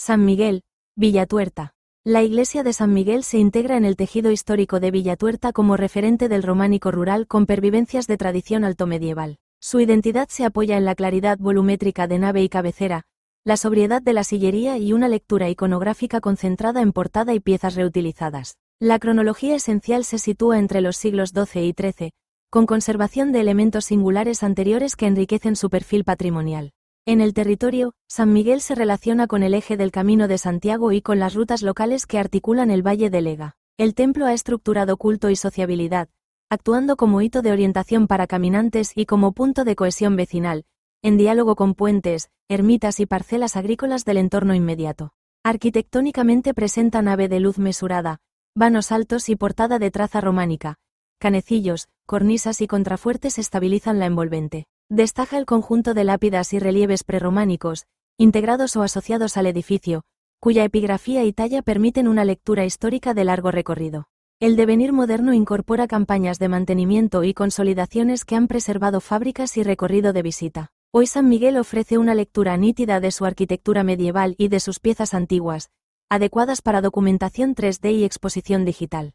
San Miguel, Villatuerta. La iglesia de San Miguel se integra en el tejido histórico de Villatuerta como referente del románico rural con pervivencias de tradición altomedieval. Su identidad se apoya en la claridad volumétrica de nave y cabecera, la sobriedad de la sillería y una lectura iconográfica concentrada en portada y piezas reutilizadas. La cronología esencial se sitúa entre los siglos XII y XIII, con conservación de elementos singulares anteriores que enriquecen su perfil patrimonial. En el territorio, San Miguel se relaciona con el eje del Camino de Santiago y con las rutas locales que articulan el Valle del Ega. El templo ha estructurado culto y sociabilidad, actuando como hito de orientación para caminantes y como punto de cohesión vecinal, en diálogo con puentes, ermitas y parcelas agrícolas del entorno inmediato. Arquitectónicamente presenta nave de luz mesurada, vanos altos y portada de traza románica. Canecillos, cornisas y contrafuertes estabilizan la envolvente. Destaca el conjunto de lápidas y relieves prerrománicos, integrados o asociados al edificio, cuya epigrafía y talla permiten una lectura histórica de largo recorrido. El devenir moderno incorpora campañas de mantenimiento y consolidaciones que han preservado fábricas y recorrido de visita. Hoy San Miguel ofrece una lectura nítida de su arquitectura medieval y de sus piezas antiguas, adecuadas para documentación 3D y exposición digital.